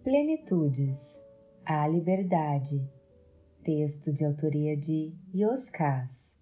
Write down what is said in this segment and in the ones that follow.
Plenitudes, a liberdade. Texto de autoria de Yoskaz.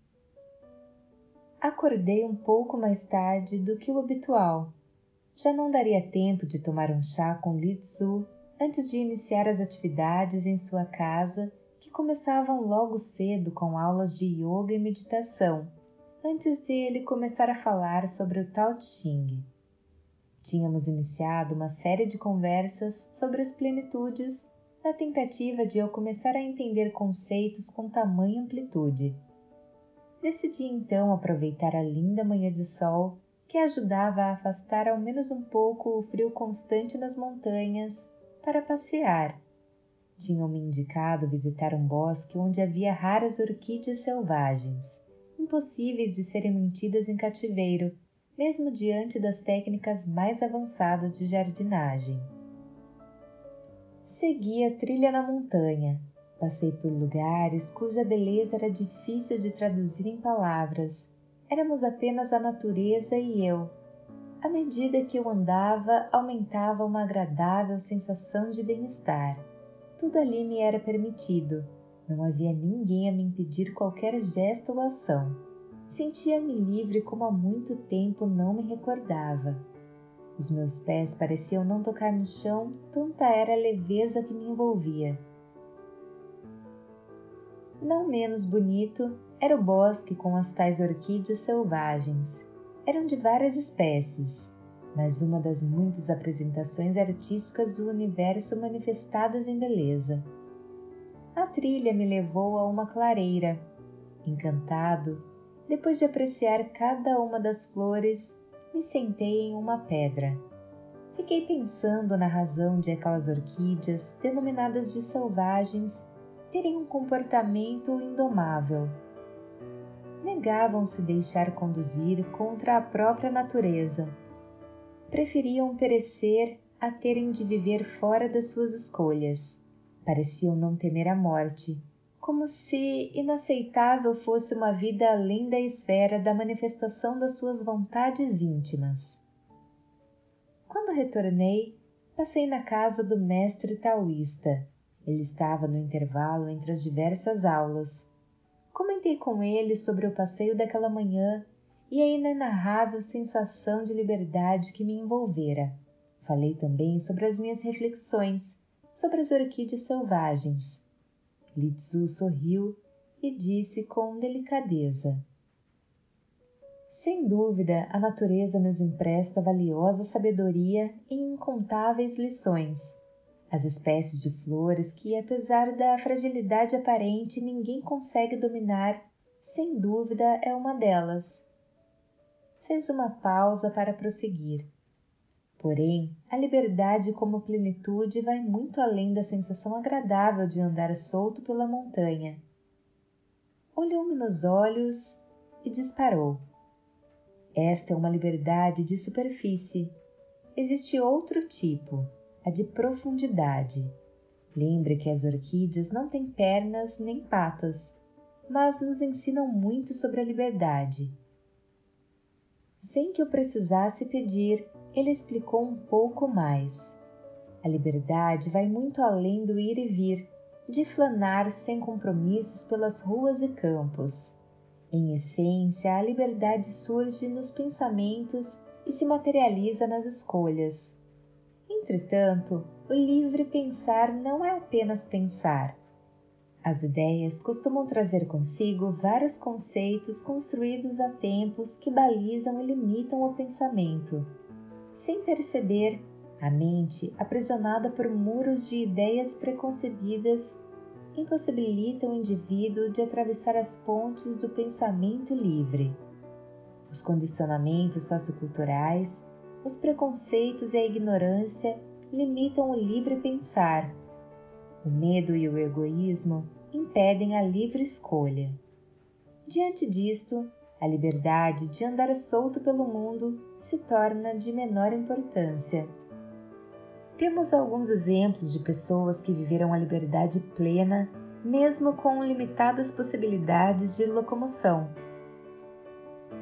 Acordei um pouco mais tarde do que o habitual. Já não daria tempo de tomar um chá com Li-Tzu antes de iniciar as atividades em sua casa, que começavam logo cedo com aulas de yoga e meditação, antes de ele começar a falar sobre o Tao Te Ching. Tínhamos iniciado uma série de conversas sobre as plenitudes na tentativa de eu começar a entender conceitos com tamanha amplitude. Decidi então aproveitar a linda manhã de sol que ajudava a afastar ao menos um pouco o frio constante nas montanhas para passear. Tinham-me indicado visitar um bosque onde havia raras orquídeas selvagens, impossíveis de serem mantidas em cativeiro, mesmo diante das técnicas mais avançadas de jardinagem. Segui a trilha na montanha. Passei por lugares cuja beleza era difícil de traduzir em palavras. Éramos apenas a natureza e eu. À medida que eu andava, aumentava uma agradável sensação de bem-estar. Tudo ali me era permitido. Não havia ninguém a me impedir qualquer gesto ou ação. Sentia-me livre como há muito tempo não me recordava. Os meus pés pareciam não tocar no chão, tanta era a leveza que me envolvia. Não menos bonito era o bosque com as tais orquídeas selvagens. Eram de várias espécies, mas uma das muitas apresentações artísticas do universo manifestadas em beleza. A trilha me levou a uma clareira. Encantado, depois de apreciar cada uma das flores, me sentei em uma pedra. Fiquei pensando na razão de aquelas orquídeas, denominadas de selvagens, terem um comportamento indomável. Negavam-se deixar conduzir contra a própria natureza. Preferiam perecer a terem de viver fora das suas escolhas. Pareciam não temer a morte, como se inaceitável fosse uma vida além da esfera da manifestação das suas vontades íntimas. Quando retornei, passei na casa do mestre taoísta. Ele estava no intervalo entre as diversas aulas. Comentei com ele sobre o passeio daquela manhã e a inenarrável sensação de liberdade que me envolvera. Falei também sobre as minhas reflexões, sobre as orquídeas selvagens. Li-Tzu sorriu e disse com delicadeza: sem dúvida, a natureza nos empresta valiosa sabedoria e incontáveis lições. As espécies de flores que, apesar da fragilidade aparente, ninguém consegue dominar, sem dúvida é uma delas. Fez uma pausa para prosseguir. Porém, a liberdade como plenitude vai muito além da sensação agradável de andar solto pela montanha. Olhou-me nos olhos e disparou. Esta é uma liberdade de superfície. Existe outro tipo, a de profundidade. Lembre que as orquídeas não têm pernas nem patas, mas nos ensinam muito sobre a liberdade. Sem que eu precisasse pedir, ele explicou um pouco mais. A liberdade vai muito além do ir e vir, de flanar sem compromissos pelas ruas e campos. Em essência, a liberdade surge nos pensamentos e se materializa nas escolhas. Entretanto, o livre pensar não é apenas pensar. As ideias costumam trazer consigo vários conceitos construídos há tempos que balizam e limitam o pensamento. Sem perceber, a mente, aprisionada por muros de ideias preconcebidas, impossibilita o indivíduo de atravessar as pontes do pensamento livre. Os condicionamentos socioculturais, os preconceitos e a ignorância limitam o livre pensar. O medo e o egoísmo impedem a livre escolha. Diante disto, a liberdade de andar solto pelo mundo se torna de menor importância. Temos alguns exemplos de pessoas que viveram a liberdade plena, mesmo com limitadas possibilidades de locomoção.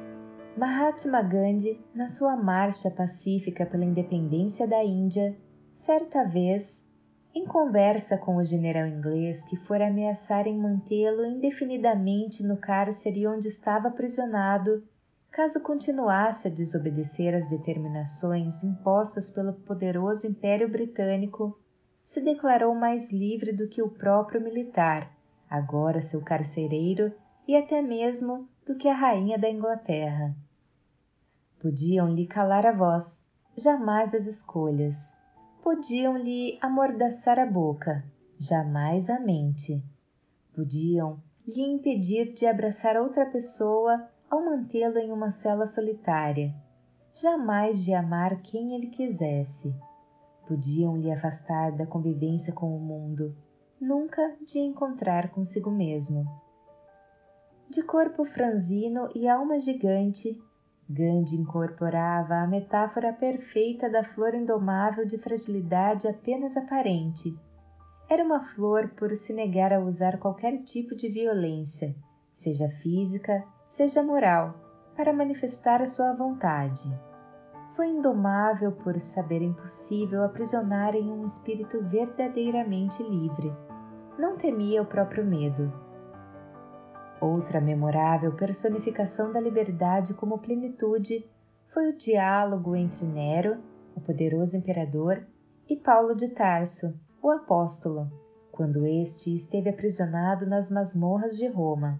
Mahatma Gandhi, na sua marcha pacífica pela independência da Índia, Certa vez, em conversa com o general inglês que fora ameaçarem mantê-lo indefinidamente no cárcere onde estava aprisionado, caso continuasse a desobedecer às determinações impostas pelo poderoso Império Britânico, se declarou mais livre do que o próprio militar, agora seu carcereiro, e até mesmo do que a rainha da Inglaterra. Podiam-lhe calar a voz, jamais as escolhas. Podiam-lhe amordaçar a boca, jamais a mente. Podiam lhe impedir de abraçar outra pessoa ao mantê-lo em uma cela solitária, jamais de amar quem ele quisesse. Podiam lhe afastar da convivência com o mundo, nunca de encontrar consigo mesmo. De corpo franzino e alma gigante, Gandhi incorporava a metáfora perfeita da flor indomável de fragilidade apenas aparente. Era uma flor por se negar a usar qualquer tipo de violência, seja física, seja moral, para manifestar a sua vontade. Foi indomável por saber impossível aprisionar em um espírito verdadeiramente livre. Não temia o próprio medo. Outra memorável personificação da liberdade como plenitude foi o diálogo entre Nero, o poderoso imperador, e Paulo de Tarso, o apóstolo, quando este esteve aprisionado nas masmorras de Roma.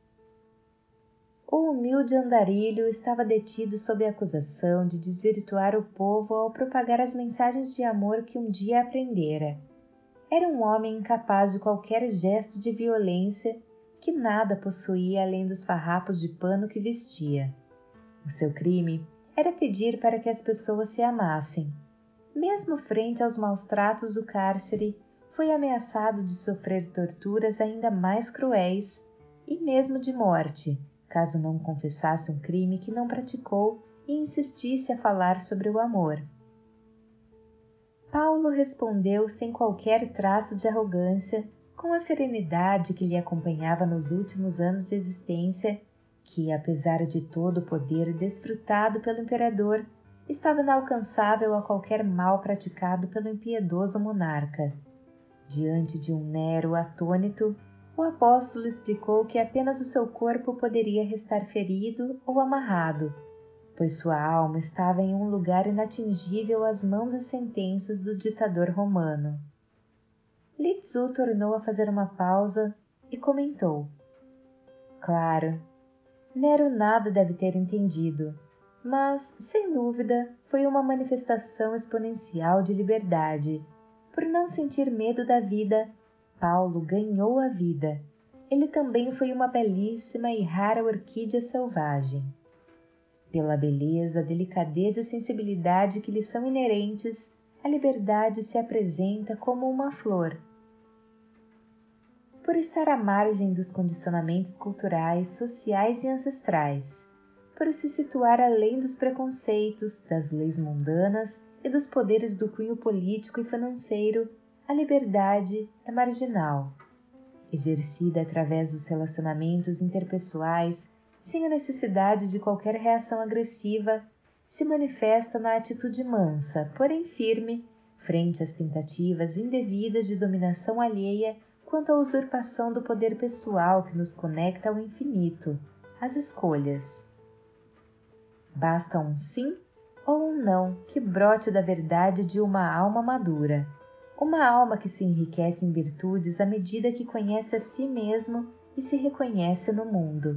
O humilde andarilho estava detido sob a acusação de desvirtuar o povo ao propagar as mensagens de amor que um dia aprendera. Era um homem incapaz de qualquer gesto de violência, que nada possuía além dos farrapos de pano que vestia. O seu crime era pedir para que as pessoas se amassem. Mesmo frente aos maus-tratos do cárcere, foi ameaçado de sofrer torturas ainda mais cruéis e mesmo de morte, caso não confessasse um crime que não praticou e insistisse a falar sobre o amor. Paulo respondeu sem qualquer traço de arrogância, com a serenidade que lhe acompanhava nos últimos anos de existência, que, apesar de todo o poder desfrutado pelo imperador, estava inalcançável a qualquer mal praticado pelo impiedoso monarca. Diante de um Nero atônito, o apóstolo explicou que apenas o seu corpo poderia restar ferido ou amarrado, pois sua alma estava em um lugar inatingível às mãos e sentenças do ditador romano. Litsu tornou a fazer uma pausa e comentou: Claro, Nero nada deve ter entendido, mas, sem dúvida, foi uma manifestação exponencial de liberdade. Por não sentir medo da vida, Paulo ganhou a vida. Ele também foi uma belíssima e rara orquídea selvagem. Pela beleza, delicadeza e sensibilidade que lhe são inerentes, a liberdade se apresenta como uma flor. Por estar à margem dos condicionamentos culturais, sociais e ancestrais, por se situar além dos preconceitos, das leis mundanas e dos poderes do cunho político e financeiro, a liberdade é marginal. Exercida através dos relacionamentos interpessoais, sem a necessidade de qualquer reação agressiva, se manifesta na atitude mansa, porém firme, frente às tentativas indevidas de dominação alheia quanto à usurpação do poder pessoal que nos conecta ao infinito, às escolhas. Basta um sim ou um não que brote da verdade de uma alma madura, uma alma que se enriquece em virtudes à medida que conhece a si mesmo e se reconhece no mundo.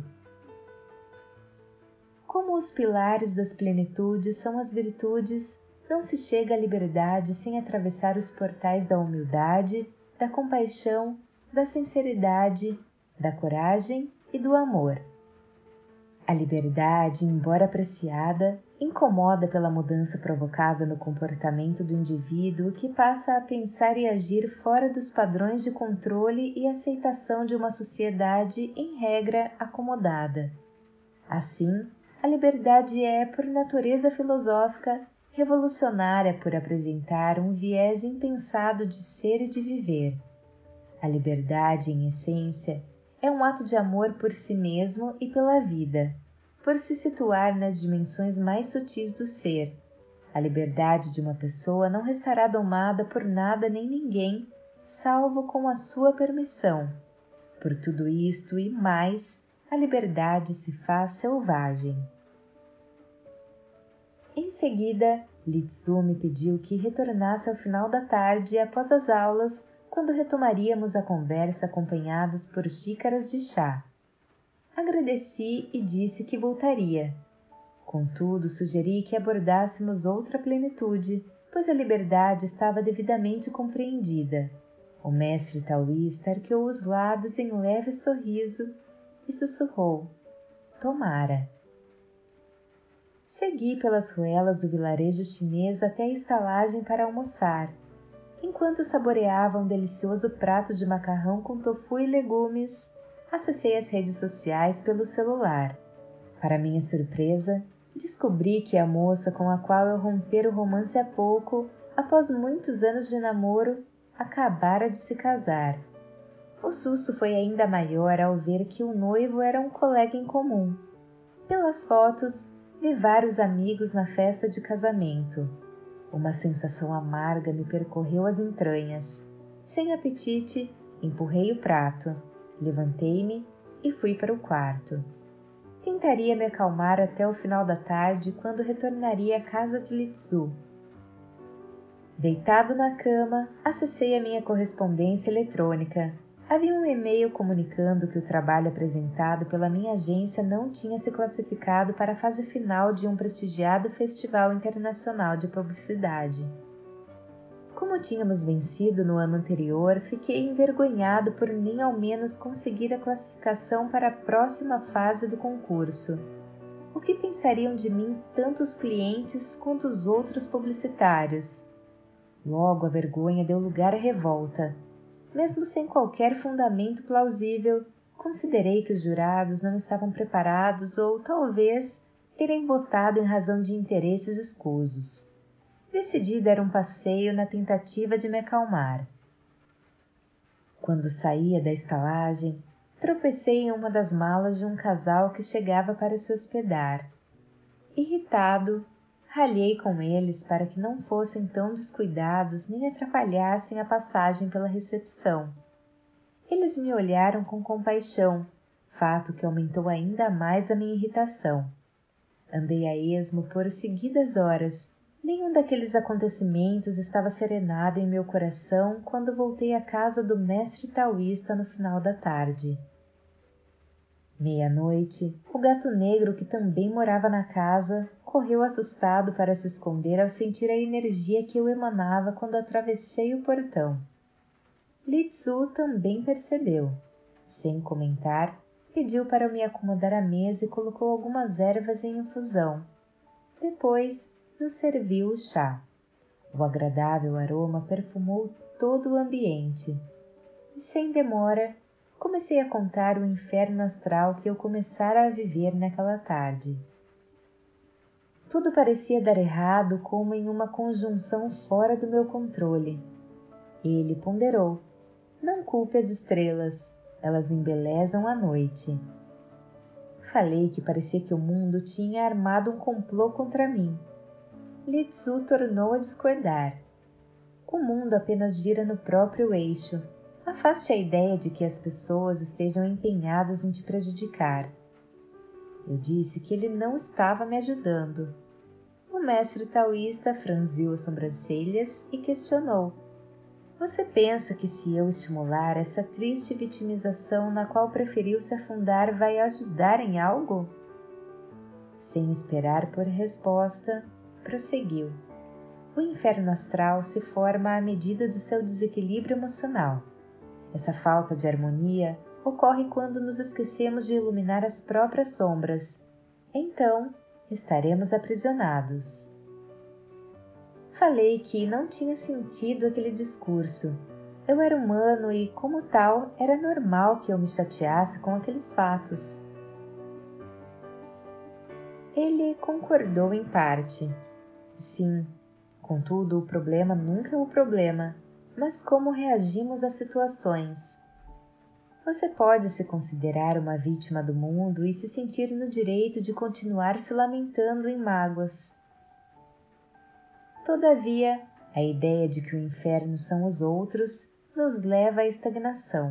Como os pilares das plenitudes são as virtudes, não se chega à liberdade sem atravessar os portais da humildade, da compaixão, da sinceridade, da coragem e do amor. A liberdade, embora apreciada, incomoda pela mudança provocada no comportamento do indivíduo que passa a pensar e agir fora dos padrões de controle e aceitação de uma sociedade em regra acomodada. Assim, a liberdade é, por natureza filosófica, revolucionária por apresentar um viés impensado de ser e de viver. A liberdade, em essência, é um ato de amor por si mesmo e pela vida, por se situar nas dimensões mais sutis do ser, A liberdade de uma pessoa não restará domada por nada nem ninguém, salvo com a sua permissão. Por tudo isto e mais, a liberdade se faz selvagem. Em seguida, Litsu me pediu que retornasse ao final da tarde após as aulas, quando retomaríamos a conversa acompanhados por xícaras de chá. Agradeci e disse que voltaria. Contudo, sugeri que abordássemos outra plenitude, pois a liberdade estava devidamente compreendida. O mestre taoísta arqueou os lábios em leve sorriso e sussurrou: tomara. Segui pelas ruelas do vilarejo chinês até a estalagem para almoçar. Enquanto saboreava um delicioso prato de macarrão com tofu e legumes, acessei as redes sociais pelo celular. Para minha surpresa, descobri que a moça com a qual eu rompera o romance há pouco, após muitos anos de namoro, acabara de se casar. O susto foi ainda maior ao ver que o noivo era um colega em comum. Pelas fotos, vi vários amigos na festa de casamento. Uma sensação amarga me percorreu as entranhas. Sem apetite, empurrei o prato, levantei-me e fui para o quarto. Tentaria me acalmar até o final da tarde, quando retornaria à casa de Litsu. Deitado na cama, acessei a minha correspondência eletrônica. Havia um e-mail comunicando que o trabalho apresentado pela minha agência não tinha se classificado para a fase final de um prestigiado festival internacional de publicidade. Como tínhamos vencido no ano anterior, fiquei envergonhado por nem ao menos conseguir a classificação para a próxima fase do concurso. O que pensariam de mim tanto os clientes quanto os outros publicitários? Logo a vergonha deu lugar à revolta. Mesmo sem qualquer fundamento plausível, considerei que os jurados não estavam preparados ou, talvez, terem votado em razão de interesses escusos. Decidi dar um passeio na tentativa de me acalmar. Quando saía da estalagem, tropecei em uma das malas de um casal que chegava para se hospedar. Irritado, ralhei com eles para que não fossem tão descuidados nem atrapalhassem a passagem pela recepção. Eles me olharam com compaixão, fato que aumentou ainda mais a minha irritação. Andei a esmo por seguidas horas. Nenhum daqueles acontecimentos estava serenado em meu coração quando voltei à casa do mestre taoísta no final da tarde. Meia-noite, o gato negro, que também morava na casa, correu assustado para se esconder ao sentir a energia que eu emanava quando atravessei o portão. Litsu também percebeu. Sem comentar, pediu para me acomodar à mesa e colocou algumas ervas em infusão. Depois, nos serviu o chá. O agradável aroma perfumou todo o ambiente. E sem demora, comecei a contar o inferno astral que eu começara a viver naquela tarde. Tudo parecia dar errado como em uma conjunção fora do meu controle. Ele ponderou: não culpe as estrelas, elas embelezam a noite. Falei que parecia que o mundo tinha armado um complô contra mim. Litsu tornou a discordar. O mundo apenas gira no próprio eixo. Afaste a ideia de que as pessoas estejam empenhadas em te prejudicar. Eu disse que ele não estava me ajudando. O mestre taoísta franziu as sobrancelhas e questionou: você pensa que se eu estimular essa triste vitimização na qual preferiu se afundar vai ajudar em algo? Sem esperar por resposta, prosseguiu: o inferno astral se forma à medida do seu desequilíbrio emocional. Essa falta de harmonia ocorre quando nos esquecemos de iluminar as próprias sombras. Então, estaremos aprisionados. Falei que não tinha sentido aquele discurso. Eu era humano e, como tal, era normal que eu me chateasse com aqueles fatos. Ele concordou em parte. Sim, contudo, o problema nunca é o problema, mas como reagimos às situações. Você pode se considerar uma vítima do mundo e se sentir no direito de continuar se lamentando em mágoas. Todavia, a ideia de que o inferno são os outros nos leva à estagnação.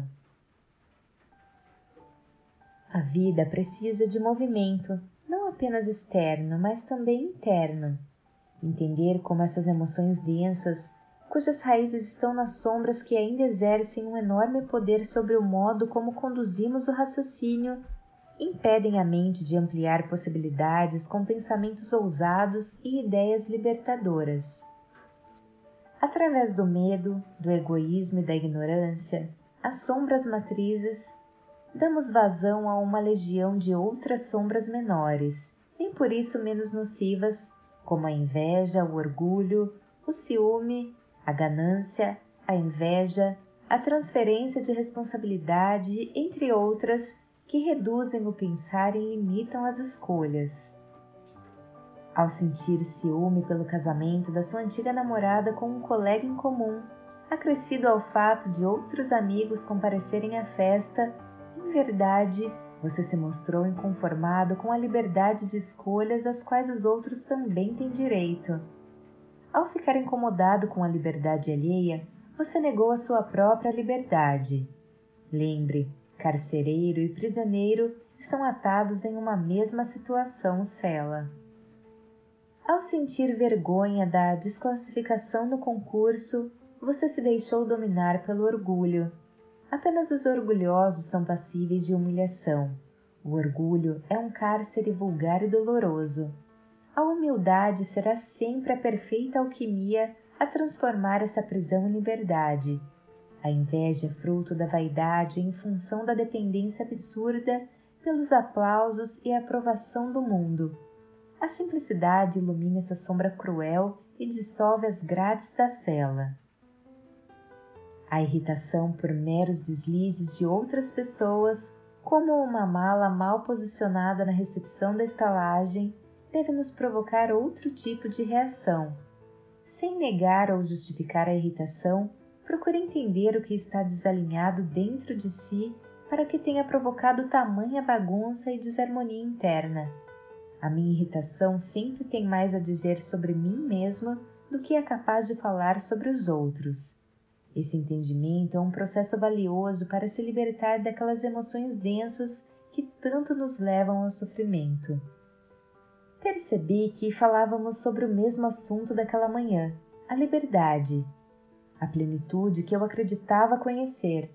A vida precisa de movimento, não apenas externo, mas também interno. Entender como essas emoções densas, cujas raízes estão nas sombras que ainda exercem um enorme poder sobre o modo como conduzimos o raciocínio, impedem a mente de ampliar possibilidades com pensamentos ousados e ideias libertadoras. Através do medo, do egoísmo e da ignorância, as sombras matrizes, damos vazão a uma legião de outras sombras menores, nem por isso menos nocivas, como a inveja, o orgulho, o ciúme, a ganância, a inveja, a transferência de responsabilidade, entre outras, que reduzem o pensar e limitam as escolhas. Ao sentir ciúme pelo casamento da sua antiga namorada com um colega em comum, acrescido ao fato de outros amigos comparecerem à festa, em verdade, você se mostrou inconformado com a liberdade de escolhas às quais os outros também têm direito. Ao ficar incomodado com a liberdade alheia, você negou a sua própria liberdade. Lembre, carcereiro e prisioneiro estão atados em uma mesma situação cela. Ao sentir vergonha da desclassificação no concurso, você se deixou dominar pelo orgulho. Apenas os orgulhosos são passíveis de humilhação. O orgulho é um cárcere vulgar e doloroso. A humildade será sempre a perfeita alquimia a transformar essa prisão em liberdade. A inveja é fruto da vaidade em função da dependência absurda pelos aplausos e a aprovação do mundo. A simplicidade ilumina essa sombra cruel e dissolve as grades da cela. A irritação por meros deslizes de outras pessoas, como uma mala mal posicionada na recepção da estalagem, deve nos provocar outro tipo de reação. Sem negar ou justificar a irritação, procure entender o que está desalinhado dentro de si para que tenha provocado tamanha bagunça e desarmonia interna. A minha irritação sempre tem mais a dizer sobre mim mesma do que é capaz de falar sobre os outros. Esse entendimento é um processo valioso para se libertar daquelas emoções densas que tanto nos levam ao sofrimento. Percebi que falávamos sobre o mesmo assunto daquela manhã, a liberdade, a plenitude que eu acreditava conhecer.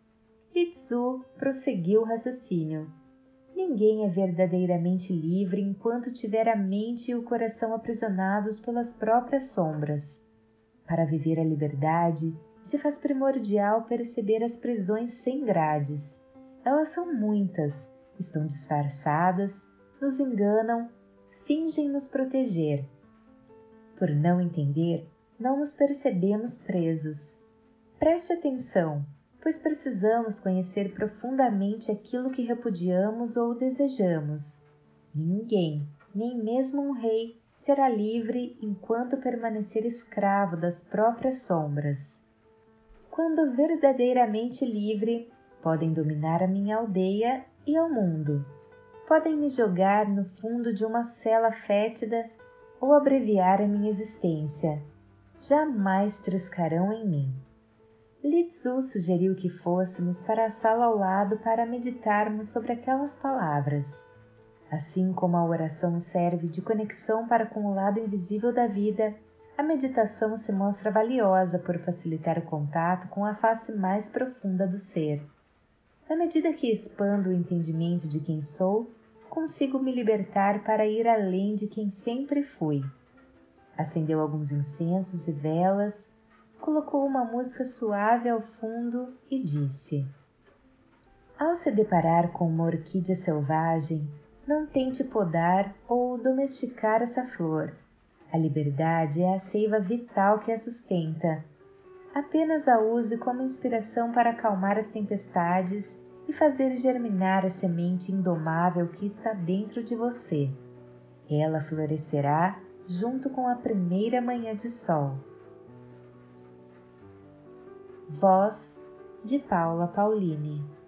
Litsu prosseguiu o raciocínio. Ninguém é verdadeiramente livre enquanto tiver a mente e o coração aprisionados pelas próprias sombras. Para viver a liberdade, se faz primordial perceber as prisões sem grades. Elas são muitas, estão disfarçadas, nos enganam, fingem nos proteger. Por não entender, não nos percebemos presos. Preste atenção, pois precisamos conhecer profundamente aquilo que repudiamos ou desejamos. Ninguém, nem mesmo um rei, será livre enquanto permanecer escravo das próprias sombras. Quando verdadeiramente livre, podem dominar a minha aldeia e ao mundo. Podem me jogar no fundo de uma cela fétida ou abreviar a minha existência. Jamais triscarão em mim. Litsu sugeriu que fôssemos para a sala ao lado para meditarmos sobre aquelas palavras. Assim como a oração serve de conexão para com o lado invisível da vida, a meditação se mostra valiosa por facilitar o contato com a face mais profunda do ser. Na medida que expando o entendimento de quem sou, consigo me libertar para ir além de quem sempre fui. Acendeu alguns incensos e velas, colocou uma música suave ao fundo e disse: Ao se deparar com uma orquídea selvagem, não tente podar ou domesticar essa flor. A liberdade é a seiva vital que a sustenta. Apenas a use como inspiração para acalmar as tempestades e fazer germinar a semente indomável que está dentro de você. Ela florescerá junto com a primeira manhã de sol. Voz de Paula Paulini.